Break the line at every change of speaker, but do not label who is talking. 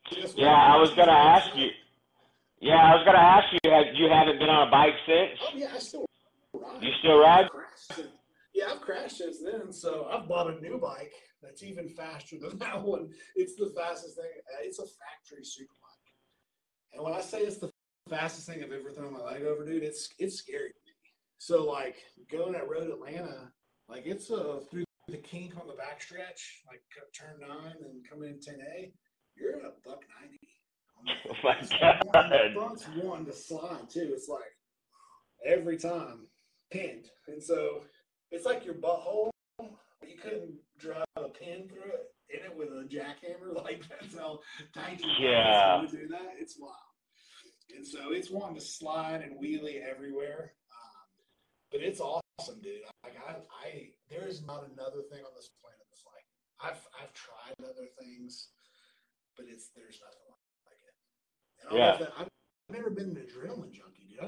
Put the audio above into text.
Guess
Yeah,
what?
I was
Next
gonna
week I'm
ask you.
excited.
Yeah, I was gonna ask you. You haven't been on a bike since?
Oh yeah, I still
You
ride.
still
I've
ride?
crashed. Yeah, I've crashed since then. So I've bought a new bike that's even faster than that one. It's the fastest thing. It's a factory super bike. And when I say it's the fastest thing I've ever thrown my leg over, dude, it's scary to me. So like going that road Atlanta, like it's through the kink on the backstretch, like turn 9 and coming in 10A, you're at a buck 90 on that
Oh
thing.
my
It's one, and the
god.
front's one to slide too. It's like every time pinned. And so it's like your butthole. You couldn't drive a pin through it in it with a jackhammer. Like that's how tight your butt is for
Yeah.
you to do that. It's wild. And so it's wanting to slide and wheelie everywhere. But it's awesome, dude. Like there is not another thing on this planet that's like I've tried other things, but there's nothing like it. And I don't know
Yeah.
if that